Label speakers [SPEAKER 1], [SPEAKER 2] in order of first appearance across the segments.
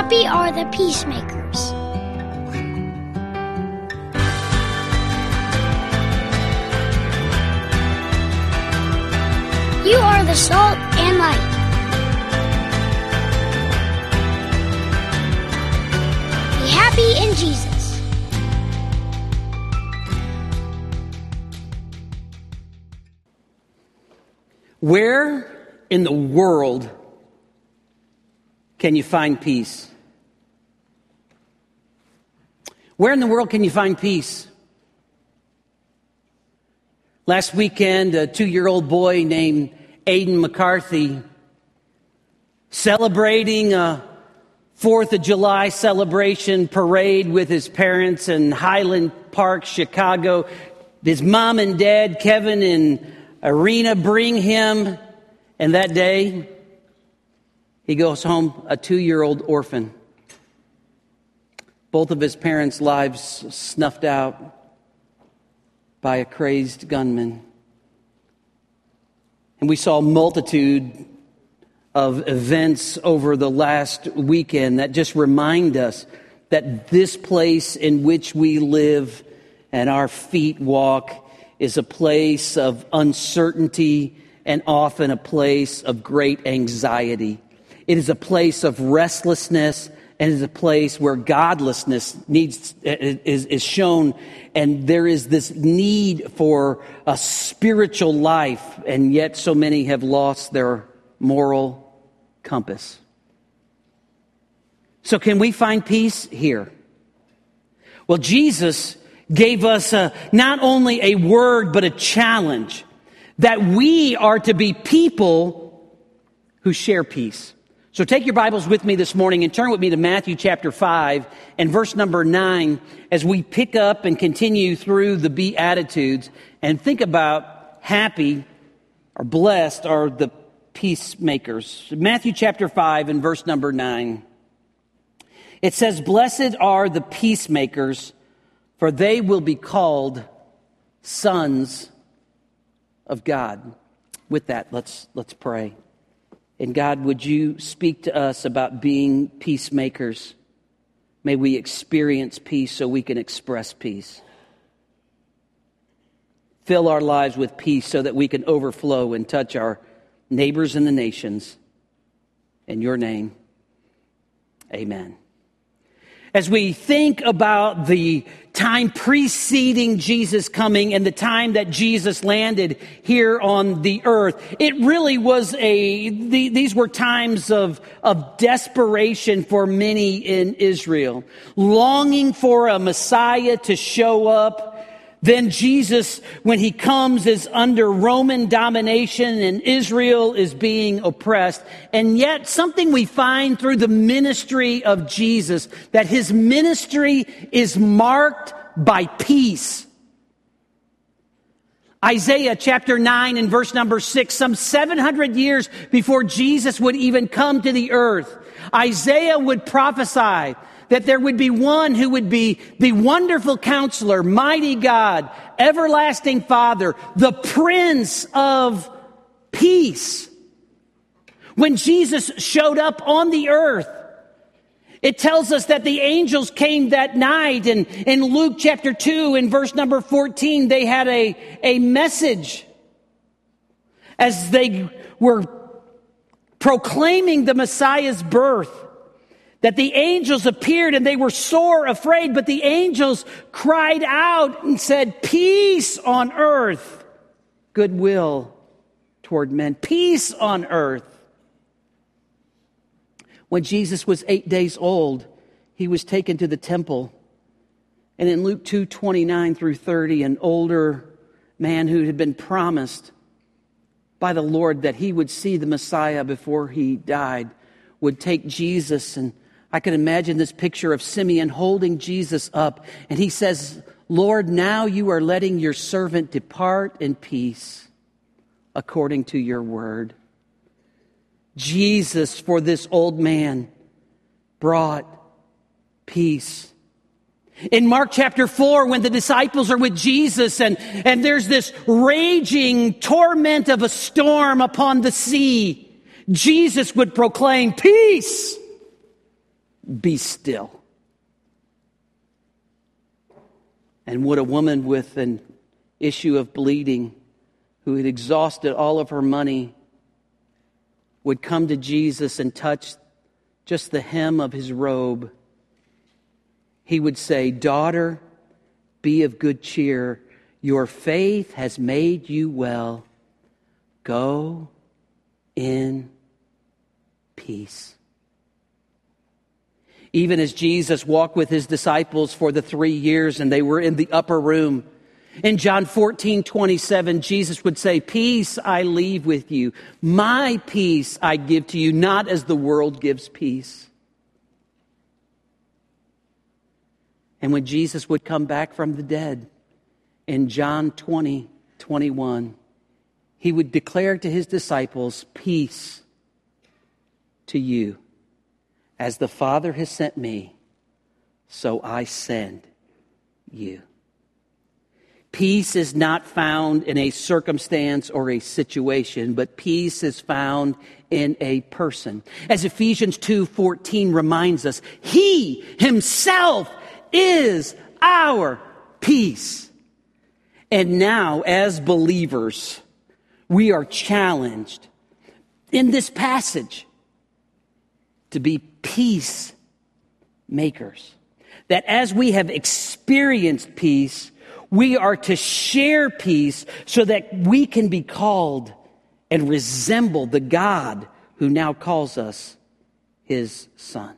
[SPEAKER 1] Happy are the peacemakers. You are the salt and light. Be happy in Jesus.
[SPEAKER 2] Where in the world can you find peace? Where in the world can you find peace? Last weekend, a 2-year-old boy named Aiden McCarthy, celebrating a 4th of July celebration parade with his parents in Highland Park, Chicago. His mom and dad, Kevin and Arena, bring him, and that day, he goes home a 2-year-old orphan. Both of his parents' lives snuffed out by a crazed gunman. And we saw a multitude of events over the last weekend that just remind us that this place in which we live and our feet walk is a place of uncertainty and often a place of great anxiety. It is a place of restlessness, and it is a place where godlessness is shown, and there is this need for a spiritual life, and yet so many have lost their moral compass. So can we find peace here? Well, Jesus gave us not only a word, but a challenge that we are to be people who share peace. So take your Bibles with me this morning and turn with me to Matthew chapter 5 and verse number 9 as we pick up and continue through the Beatitudes and think about happy or blessed are the peacemakers. Matthew chapter 5 and verse number 9. It says, "Blessed are the peacemakers, for they will be called sons of God." With that, let's pray. And God, would you speak to us about being peacemakers? May we experience peace so we can express peace. Fill our lives with peace so that we can overflow and touch our neighbors and the nations. In your name, amen. As we think about the time preceding Jesus coming and the time that Jesus landed here on the earth, it really was these were times of desperation for many in Israel, longing for a Messiah to show up. Then Jesus, when he comes, is under Roman domination and Israel is being oppressed. And yet something we find through the ministry of Jesus, that his ministry is marked by peace. Isaiah chapter 9 and verse number 6, some 700 years before Jesus would even come to the earth, Isaiah would prophesy that there would be one who would be the wonderful counselor, mighty God, everlasting Father, the Prince of Peace. When Jesus showed up on the earth, it tells us that the angels came that night, and in Luke chapter 2 in verse number 14, they had a message as they were proclaiming the Messiah's birth. That the angels appeared and they were sore afraid, but the angels cried out and said, "Peace on earth, goodwill toward men." Peace on earth. When Jesus was 8 days old, he was taken to the temple. And in Luke 2:29 through 30, an older man who had been promised by the Lord that he would see the Messiah before he died would take Jesus, and I can imagine this picture of Simeon holding Jesus up, and he says, "Lord, now you are letting your servant depart in peace according to your word." Jesus, for this old man, brought peace. In Mark chapter 4, when the disciples are with Jesus and there's this raging torment of a storm upon the sea, Jesus would proclaim, "Peace, be still. And would a woman with an issue of bleeding, who had exhausted all of her money, would come to Jesus and touch just the hem of his robe, he would say, "Daughter, be of good cheer. Your faith has made you well. Go in peace." Even as Jesus walked with his disciples for the 3 years and they were in the upper room, in John 14:27, Jesus would say, "Peace I leave with you. My peace I give to you, not as the world gives peace." And when Jesus would come back from the dead, in John 20:21, he would declare to his disciples, "Peace to you. As the Father has sent me, so I send you." Peace is not found in a circumstance or a situation, but peace is found in a person. As Ephesians 2:14 reminds us, He himself is our peace. And now, as believers, we are challenged in this passage to be peace makers. That as we have experienced peace, we are to share peace so that we can be called and resemble the God who now calls us his son.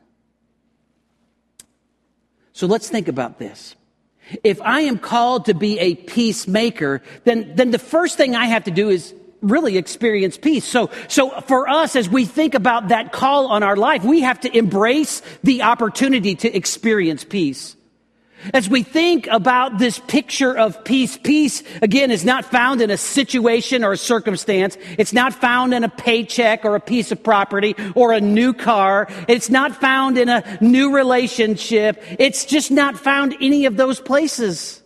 [SPEAKER 2] So let's think about this. If I am called to be a peacemaker, then the first thing I have to do is really experience peace. So for us, as we think about that call on our life, we have to embrace the opportunity to experience peace. As we think about this picture of peace, peace, again, is not found in a situation or a circumstance. It's not found in a paycheck or a piece of property or a new car. It's not found in a new relationship. It's just not found any of those places.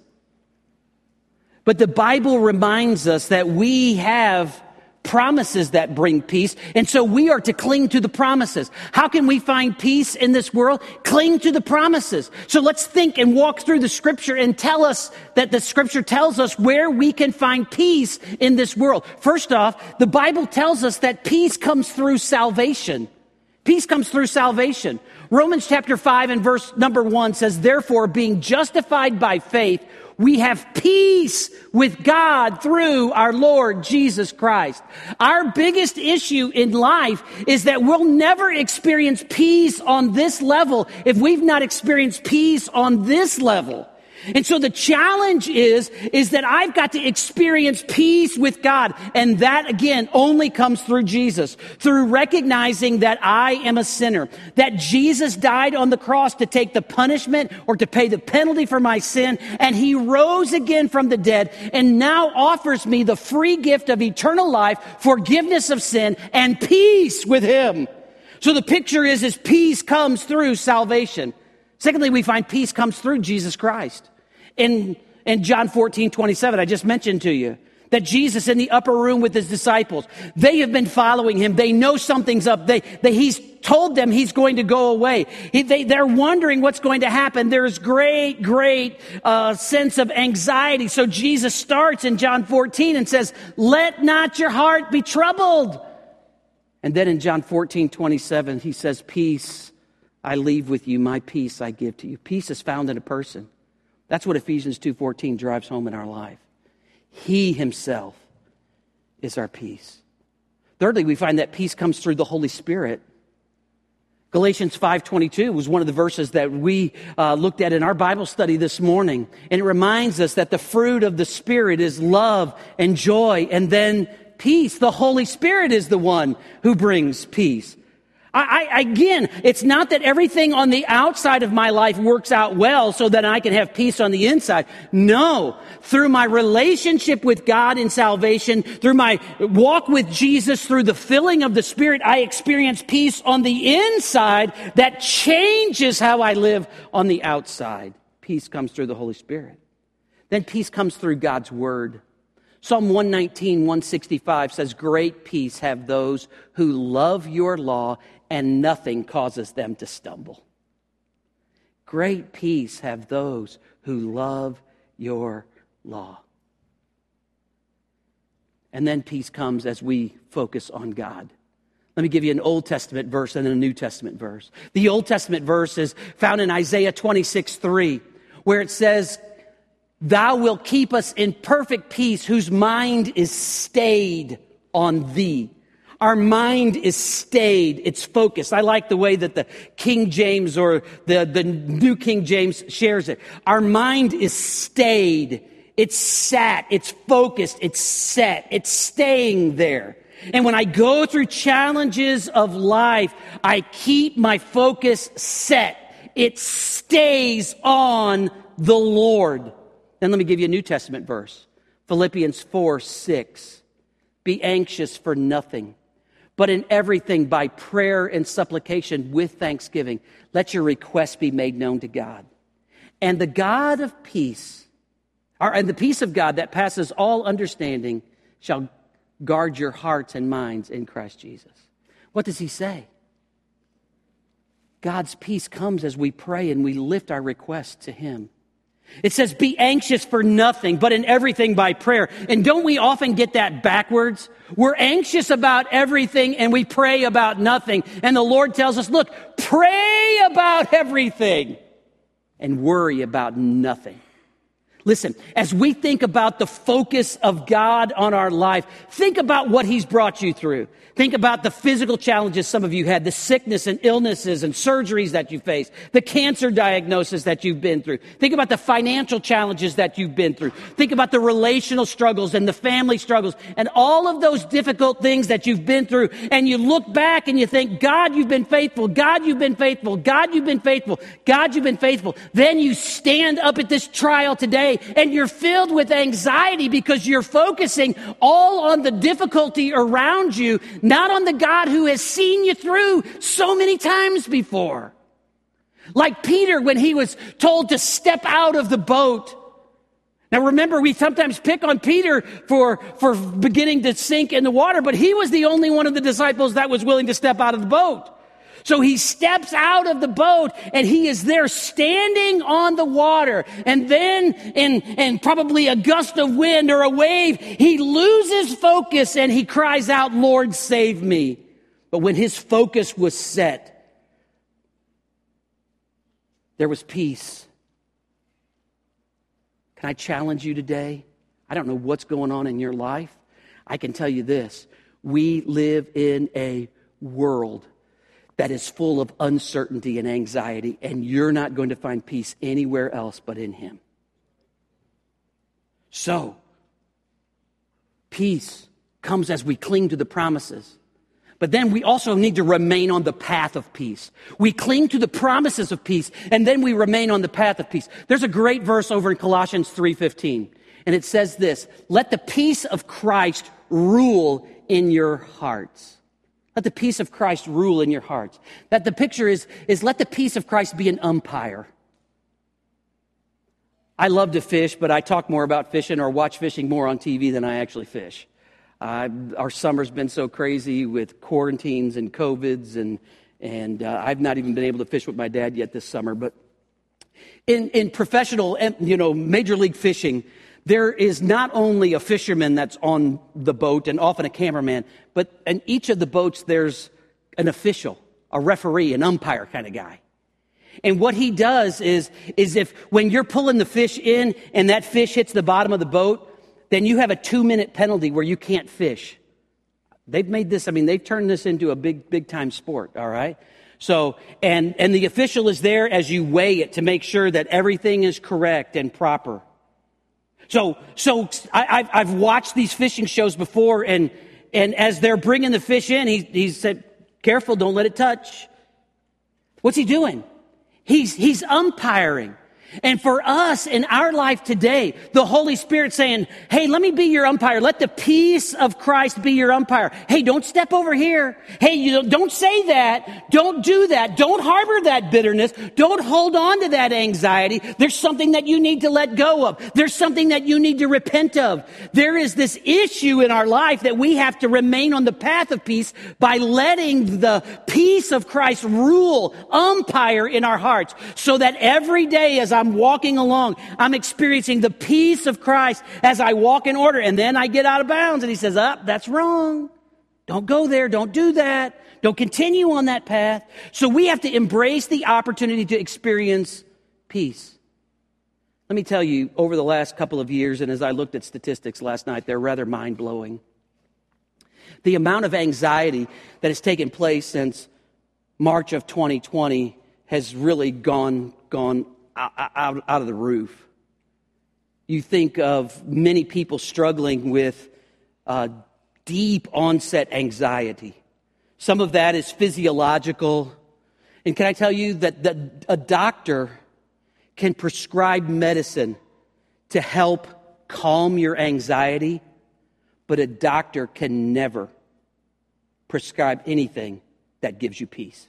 [SPEAKER 2] But the Bible reminds us that we have promises that bring peace, and so we are to cling to the promises. How can we find peace in this world? Cling to the promises. So let's think and walk through the scripture and tell us that the scripture tells us where we can find peace in this world. First off, the Bible tells us that peace comes through salvation. Peace comes through salvation. Romans chapter 5 and verse number 1 says, "Therefore, being justified by faith, we have peace with God through our Lord Jesus Christ." Our biggest issue in life is that we'll never experience peace on this level if we've not experienced peace on this level. And so the challenge is that I've got to experience peace with God. And that, again, only comes through Jesus, through recognizing that I am a sinner, that Jesus died on the cross to take the punishment or to pay the penalty for my sin. And he rose again from the dead and now offers me the free gift of eternal life, forgiveness of sin, and peace with him. So the picture is peace comes through salvation. Secondly, we find peace comes through Jesus Christ. In John 14:27, I just mentioned to you that Jesus in the upper room with his disciples, they have been following him. They know something's up. He's told them he's going to go away. They're wondering what's going to happen. There's great sense of anxiety. So Jesus starts in John 14 and says, "Let not your heart be troubled." And then in John 14:27, he says, "Peace I leave with you, my peace I give to you." Peace is found in a person. That's what Ephesians 2:14 drives home in our life. He himself is our peace. Thirdly, we find that peace comes through the Holy Spirit. Galatians 5:22 was one of the verses that we looked at in our Bible study this morning. And it reminds us that the fruit of the Spirit is love and joy and then peace. The Holy Spirit is the one who brings peace. Again, it's not that everything on the outside of my life works out well so that I can have peace on the inside. No. Through my relationship with God in salvation, through my walk with Jesus, through the filling of the Spirit, I experience peace on the inside that changes how I live on the outside. Peace comes through the Holy Spirit. Then peace comes through God's Word. Psalm 119, 165 says, "Great peace have those who love your law, and nothing causes them to stumble." great peace have those who love your law. And then peace comes as we focus on God. Let me give you an Old Testament verse and a New Testament verse. The Old Testament verse is found in Isaiah 26:3, where it says, "Thou wilt keep us in perfect peace, whose mind is stayed on thee." Our mind is stayed. It's focused. I like the way that the King James or the New King James shares it. Our mind is stayed. It's sat. It's focused. It's set. It's staying there. And when I go through challenges of life, I keep my focus set. It stays on the Lord. Then let me give you a New Testament verse. Philippians 4:6. "Be anxious for nothing, but in everything by prayer and supplication with thanksgiving, let your requests be made known to God. And the God of peace, and the peace of God that passes all understanding shall guard your hearts and minds in Christ Jesus." What does he say? God's peace comes as we pray and we lift our requests to him. It says, "Be anxious for nothing, but in everything by prayer." And don't we often get that backwards? We're anxious about everything and we pray about nothing. And the Lord tells us, look, pray about everything and worry about nothing. Listen, as we think about the focus of God on our life, think about what he's brought you through. Think about the physical challenges some of you had, the sickness and illnesses and surgeries that you faced, the cancer diagnosis that you've been through. Think about the financial challenges that you've been through. Think about the relational struggles and the family struggles and all of those difficult things that you've been through. And you look back and you think, God, you've been faithful. God, you've been faithful. God, you've been faithful. God, you've been faithful. Then you stand up at this trial today and you're filled with anxiety because you're focusing all on the difficulty around you, not on the God who has seen you through so many times before. Like Peter when he was told to step out of the boat. Now remember, we sometimes pick on Peter for beginning to sink in the water, but he was the only one of the disciples that was willing to step out of the boat. So he steps out of the boat and he is there standing on the water. And then in probably a gust of wind or a wave, he loses focus and he cries out, "Lord, save me." But when his focus was set, there was peace. Can I challenge you today? I don't know what's going on in your life. I can tell you this. We live in a world that is full of uncertainty and anxiety, and you're not going to find peace anywhere else but in him. So, peace comes as we cling to the promises. But then we also need to remain on the path of peace. We cling to the promises of peace, and then we remain on the path of peace. There's a great verse over in Colossians 3:15, and it says this, "Let the peace of Christ rule in your hearts." Let the peace of Christ rule in your hearts. That the picture is let the peace of Christ be an umpire. I love to fish, but I talk more about fishing or watch fishing more on TV than I actually fish. Our summer's been so crazy with quarantines and COVIDs, and I've not even been able to fish with my dad yet this summer. But in professional, major league fishing, there is not only a fisherman that's on the boat and often a cameraman, but in each of the boats there's an official, a referee, an umpire kind of guy. And what he does is if when you're pulling the fish in and that fish hits the bottom of the boat, then you have a 2-minute penalty where you can't fish. They've made this, they've turned this into a big time sport, all right? So, and the official is there as you weigh it to make sure that everything is correct and proper. So I've watched these fishing shows before, and as they're bringing the fish in, he said, "Careful, don't let it touch." What's he doing? He's umpiring. And for us in our life today, the Holy Spirit saying, hey, let me be your umpire. Let the peace of Christ be your umpire. Hey, don't step over here. Hey, don't say that. Don't do that. Don't harbor that bitterness. Don't hold on to that anxiety. There's something that you need to let go of. There's something that you need to repent of. There is this issue in our life that we have to remain on the path of peace by letting the peace of Christ rule, umpire in our hearts, so that every day as I'm walking along, I'm experiencing the peace of Christ as I walk in order. And then I get out of bounds and he says, that's wrong. Don't go there. Don't do that. Don't continue on that path. So we have to embrace the opportunity to experience peace. Let me tell you, over the last couple of years, and as I looked at statistics last night, they're rather mind-blowing. The amount of anxiety that has taken place since March of 2020 has really gone out of the roof. You think of many people struggling with deep onset anxiety. Some of that is physiological. And can I tell you that a doctor can prescribe medicine to help calm your anxiety, but a doctor can never prescribe anything that gives you peace.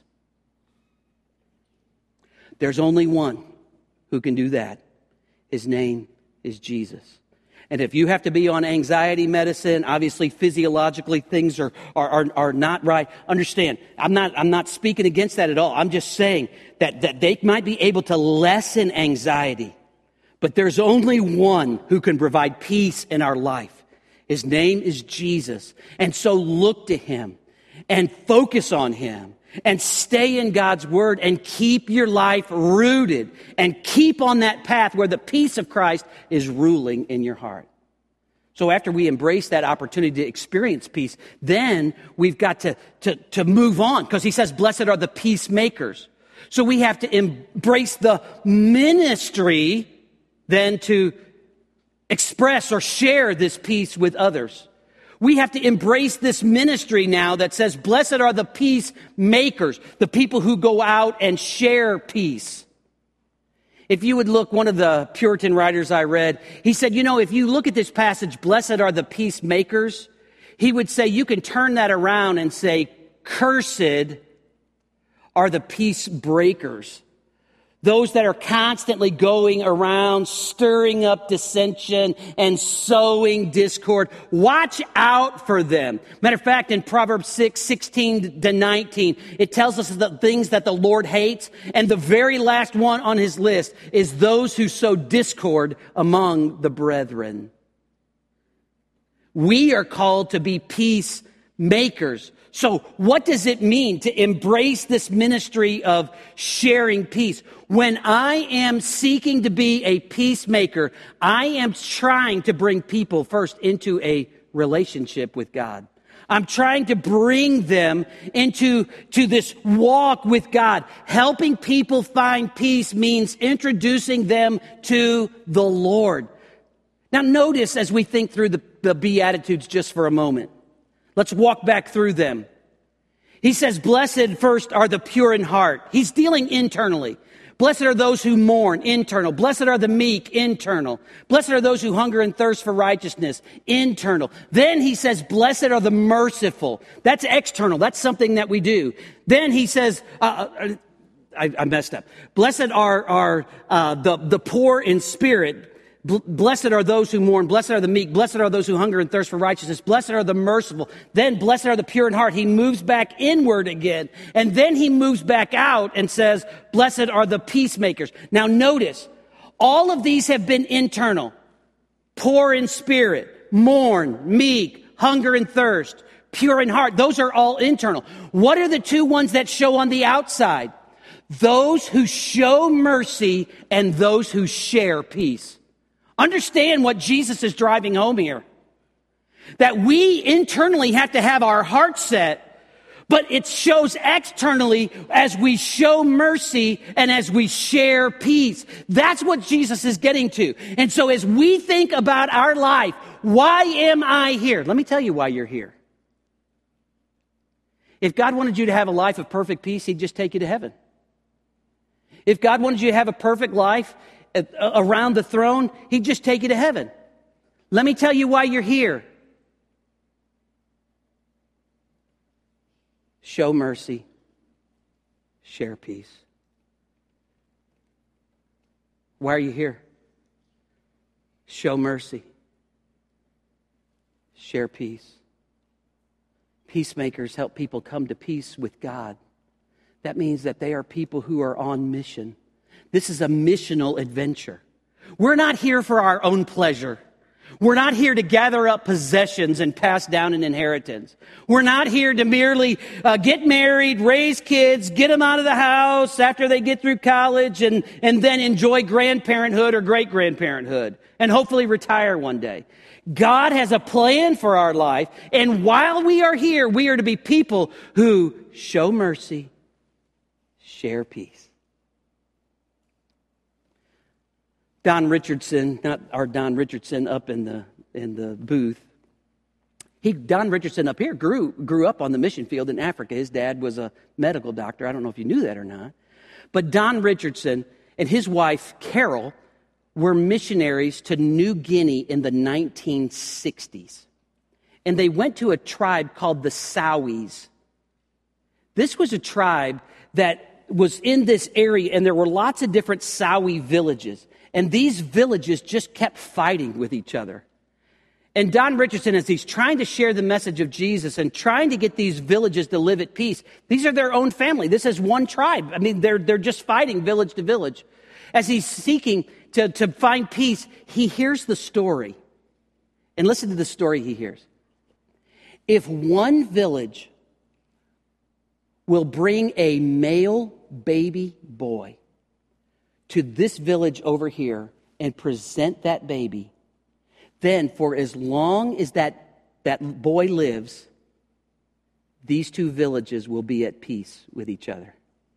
[SPEAKER 2] There's only one who can do that. His name is Jesus. And if you have to be on anxiety medicine, obviously physiologically things are not right. Understand, I'm not speaking against that at all. I'm just saying that they might be able to lessen anxiety. But there's only one who can provide peace in our life. His name is Jesus. And so look to him and focus on him. And stay in God's word and keep your life rooted and keep on that path where the peace of Christ is ruling in your heart. So after we embrace that opportunity to experience peace, then we've got to move on, because he says, blessed are the peacemakers. So we have to embrace the ministry then to express or share this peace with others. We have to embrace this ministry now that says, blessed are the peacemakers, the people who go out and share peace. If you would look, one of the Puritan writers I read, he said, if you look at this passage, blessed are the peacemakers, he would say you can turn that around and say, cursed are the peace breakers. Those that are constantly going around, stirring up dissension and sowing discord. Watch out for them. Matter of fact, in Proverbs 6:16-19, it tells us the things that the Lord hates. And the very last one on his list is those who sow discord among the brethren. We are called to be peacemakers. So what does it mean to embrace this ministry of sharing peace? When I am seeking to be a peacemaker, I am trying to bring people first into a relationship with God. I'm trying to bring them into this walk with God. Helping people find peace means introducing them to the Lord. Now notice as we think through the Beatitudes just for a moment. Let's walk back through them. He says, blessed first are the pure in heart. He's dealing internally. Blessed are those who mourn, internal. Blessed are the meek, internal. Blessed are those who hunger and thirst for righteousness, internal. Then he says, blessed are the merciful. That's external. That's something that we do. Then he says, I messed up. Blessed are the poor in spirit. Blessed are those who mourn. Blessed are the meek. Blessed are those who hunger and thirst for righteousness. Blessed are the merciful. Then blessed are the pure in heart. He moves back inward again. And then he moves back out and says, blessed are the peacemakers. Now notice, all of these have been internal. Poor in spirit, mourn, meek, hunger and thirst, pure in heart. Those are all internal. What are the two ones that show on the outside? Those who show mercy and those who share peace. Understand what Jesus is driving home here. That we internally have to have our heart set, but it shows externally as we show mercy and as we share peace. That's what Jesus is getting to. And so as we think about our life, why am I here? Let me tell you why you're here. If God wanted you to have a life of perfect peace, he'd just take you to heaven. If God wanted you to have a perfect life around the throne, he'd just take you to heaven. Let me tell you why you're here. Show mercy. Share peace. Why are you here? Show mercy. Share peace. Peacemakers help people come to peace with God. That means that they are people who are on mission. This is a missional adventure. We're not here for our own pleasure. We're not here to gather up possessions and pass down an inheritance. We're not here to merely get married, raise kids, get them out of the house after they get through college, and then enjoy grandparenthood or great-grandparenthood, and hopefully retire one day. God has a plan for our life, and while we are here, we are to be people who show mercy, share peace. Don Richardson, not our Don Richardson up in the booth. Don Richardson up here grew up on the mission field in Africa. His dad was a medical doctor. I don't know if you knew that or not. But Don Richardson and his wife, Carol, were missionaries to New Guinea in the 1960s. And they went to a tribe called the Sowis. This was a tribe that was in this area, and there were lots of different Sawi villages. And these villages just kept fighting with each other. And Don Richardson, as he's trying to share the message of Jesus and trying to get these villages to live at peace, these are their own family. This is one tribe. I mean, they're just fighting village to village. As he's seeking to find peace, he hears the story. And listen to the story he hears. If one village will bring a male baby boy to this village over here and present that baby, then for as long as that boy lives, these two villages will be at peace with each other.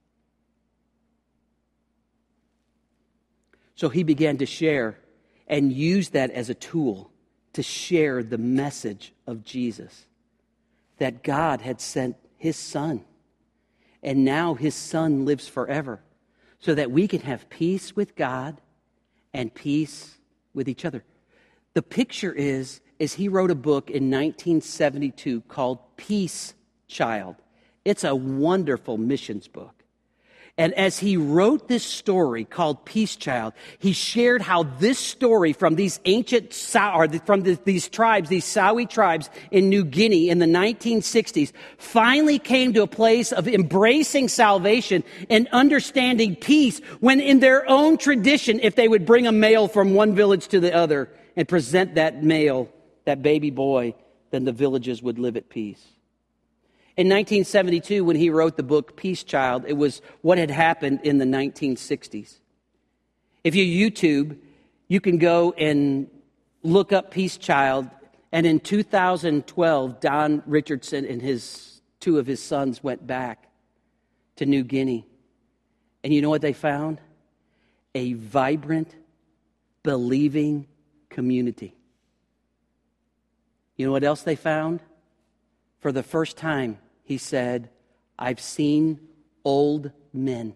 [SPEAKER 2] So he began to share and use that as a tool to share the message of Jesus, that God had sent his son, and now his son lives forever, so that we can have peace with God and peace with each other. The picture is he wrote a book in 1972 called Peace Child. It's a wonderful missions book. And as he wrote this story called Peace Child, he shared how this story from these ancient, these tribes, these Sawi tribes in New Guinea in the 1960s, finally came to a place of embracing salvation and understanding peace when in their own tradition, if they would bring a male from one village to the other and present that male, that baby boy, then the villages would live at peace. In 1972, when he wrote the book Peace Child, it was what had happened in the 1960s. If you YouTube, you can go and look up Peace Child. And in 2012, Don Richardson and two of his sons went back to New Guinea. And you know what they found? A vibrant, believing community. You know what else they found? For the first time, he said, I've seen old men.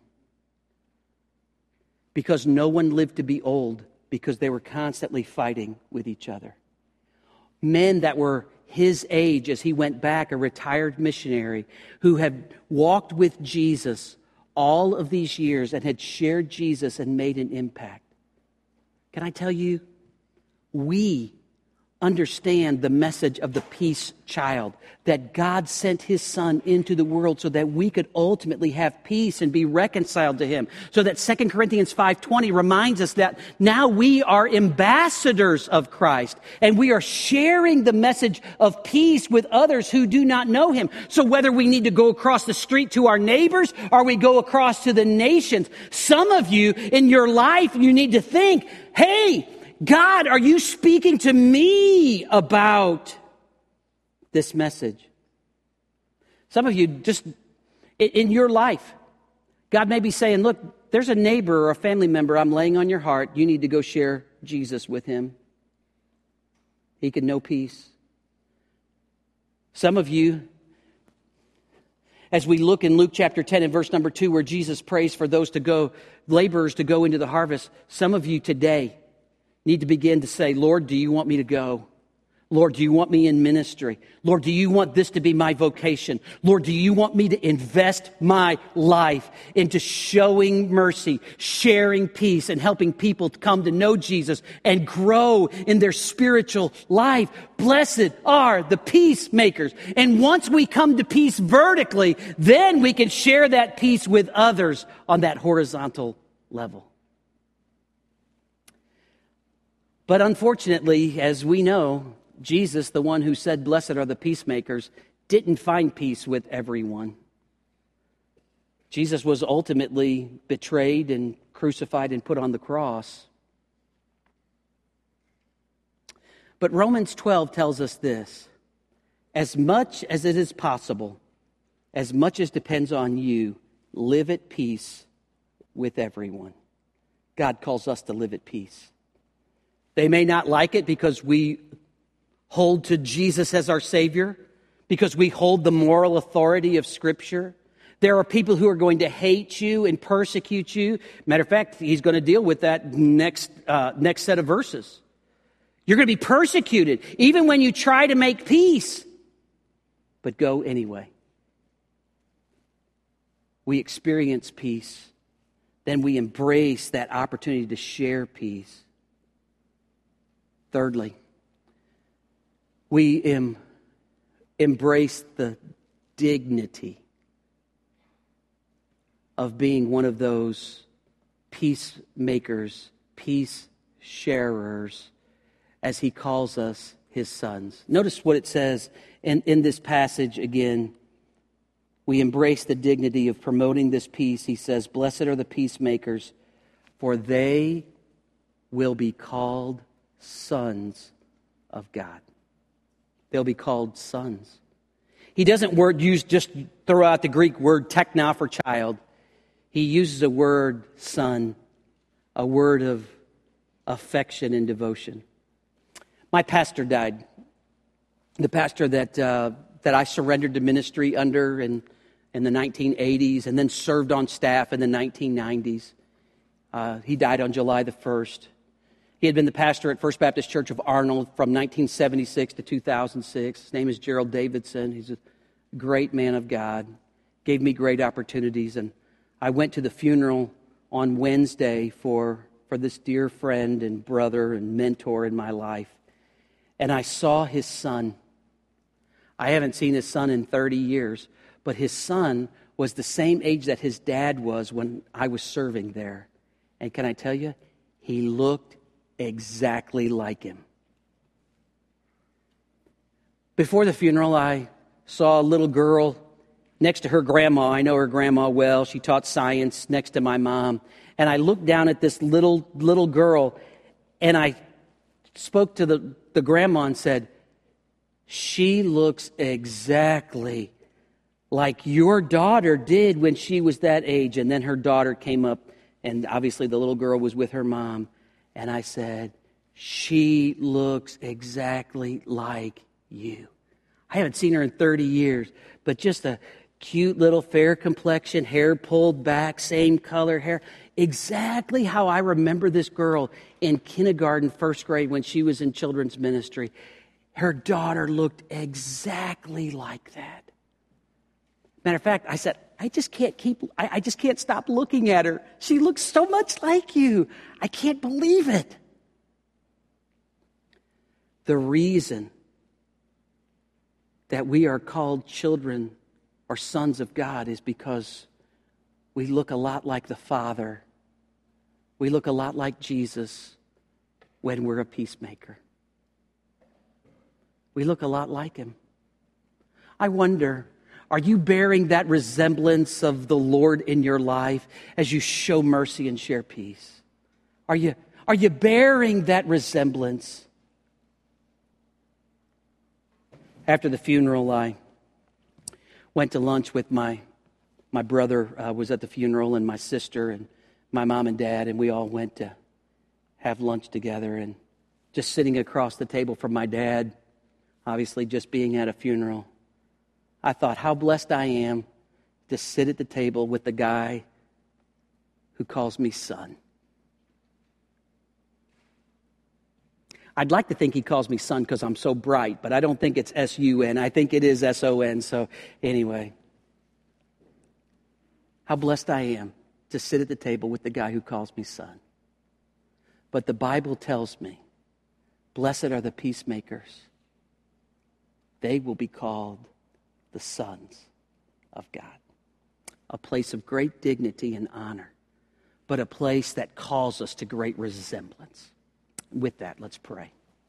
[SPEAKER 2] Because no one lived to be old, because they were constantly fighting with each other. Men that were his age as he went back, a retired missionary who had walked with Jesus all of these years and had shared Jesus and made an impact. Can I tell you, we understand the message of the peace child, that God sent his son into the world so that we could ultimately have peace and be reconciled to him. So that 2 Corinthians 5:20 reminds us that now we are ambassadors of Christ and we are sharing the message of peace with others who do not know him. So whether we need to go across the street to our neighbors or we go across to the nations, some of you in your life, you need to think, hey, God, are you speaking to me about this message? Some of you just, in your life, God may be saying, look, there's a neighbor or a family member I'm laying on your heart. You need to go share Jesus with him. He can know peace. Some of you, As we look in Luke chapter 10 and verse number 2, where Jesus prays for those laborers to go into the harvest, some of you today need to begin to say, Lord, do you want me to go? Lord, do you want me in ministry? Lord, do you want this to be my vocation? Lord, do you want me to invest my life into showing mercy, sharing peace, and helping people come to know Jesus and grow in their spiritual life? Blessed are the peacemakers. And once we come to peace vertically, then we can share that peace with others on that horizontal level. But unfortunately, as we know, Jesus, the one who said, blessed are the peacemakers, didn't find peace with everyone. Jesus was ultimately betrayed and crucified and put on the cross. But Romans 12 tells us this: as much as it is possible, as much as depends on you, live at peace with everyone. God calls us to live at peace. They may not like it because we hold to Jesus as our Savior, because we hold the moral authority of Scripture. There are people who are going to hate you and persecute you. Matter of fact, he's going to deal with that next set of verses. You're going to be persecuted, even when you try to make peace. But go anyway. We experience peace. Then we embrace that opportunity to share peace. Thirdly, we embrace the dignity of being one of those peacemakers, peace sharers, as he calls us his sons. Notice what it says in this passage again. We embrace the dignity of promoting this peace. He says, blessed are the peacemakers, for they will be called sons of God. They'll be called sons. He doesn't just throw out the Greek word tekna for child. He uses a word son, a word of affection and devotion. My pastor died. The pastor that I surrendered to ministry under in the 1980s and then served on staff in the 1990s. He died on July the 1st. He had been the pastor at First Baptist Church of Arnold from 1976 to 2006. His name is Gerald Davidson. He's a great man of God. Gave me great opportunities. And I went to the funeral on Wednesday for this dear friend and brother and mentor in my life. And I saw his son. I haven't seen his son in 30 years, but his son was the same age that his dad was when I was serving there. And can I tell you, he looked exactly like him. Before the funeral, I saw a little girl next to her grandma. I know her grandma well. She taught science next to my mom. And I looked down at this little girl, and I spoke to the grandma and said, she looks exactly like your daughter did when she was that age. And then her daughter came up, and obviously the little girl was with her mom. And I said, she looks exactly like you. I haven't seen her in 30 years, but just a cute little fair complexion, hair pulled back, same color hair. Exactly how I remember this girl in kindergarten, first grade, when she was in children's ministry. Her daughter looked exactly like that. Matter of fact, I said, I just can't stop looking at her. She looks so much like you. I can't believe it. The reason that we are called children or sons of God is because we look a lot like the Father. We look a lot like Jesus when we're a peacemaker. We look a lot like him. I wonder, are you bearing that resemblance of the Lord in your life as you show mercy and share peace? Are you bearing that resemblance? After the funeral, I went to lunch with my brother was at the funeral, and my sister and my mom and dad, and we all went to have lunch together. And just sitting across the table from my dad, obviously just being at a funeral, I thought how blessed I am to sit at the table with the guy who calls me son. I'd like to think he calls me son because I'm so bright, but I don't think it's S-U-N. I think it is S-O-N. So anyway, how blessed I am to sit at the table with the guy who calls me son. But the Bible tells me, blessed are the peacemakers. They will be called the sons of God. A place of great dignity and honor, but a place that calls us to great resemblance. With that, let's pray.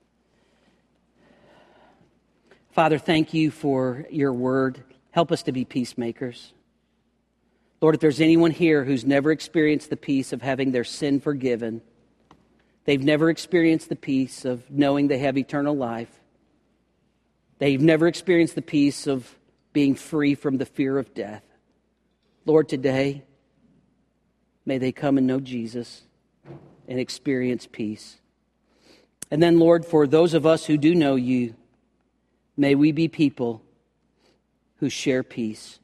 [SPEAKER 2] Father, thank you for your word. Help us to be peacemakers. Lord, if there's anyone here who's never experienced the peace of having their sin forgiven, they've never experienced the peace of knowing they have eternal life, they've never experienced the peace of being free from the fear of death, Lord, today, may they come and know Jesus and experience peace. And then, Lord, for those of us who do know you, may we be people who share peace.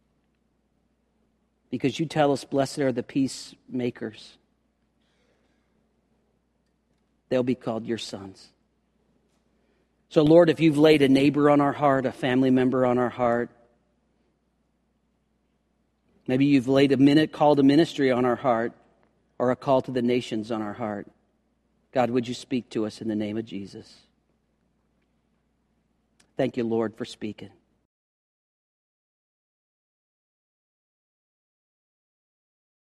[SPEAKER 2] Because you tell us, blessed are the peacemakers. They'll be called your sons. So, Lord, if you've laid a neighbor on our heart, a family member on our heart, maybe you've laid a call to ministry on our heart, or a call to the nations on our heart, God, would you speak to us in the name of Jesus? Thank you, Lord, for speaking.